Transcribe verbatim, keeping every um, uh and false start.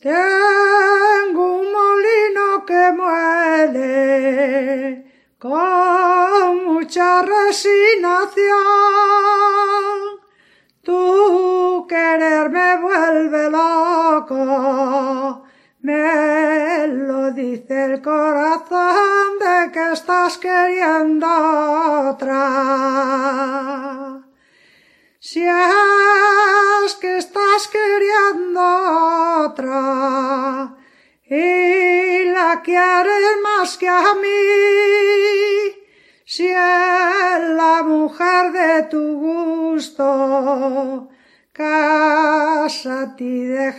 Tengo un molino que muele con mucha resignación. Tu querer me vuelve loco, me lo dice el corazón de que estás queriendo otra. Si es que estás queriendo otra y la quieres más que a mí, si es la mujer de tu gusto, cásate y deja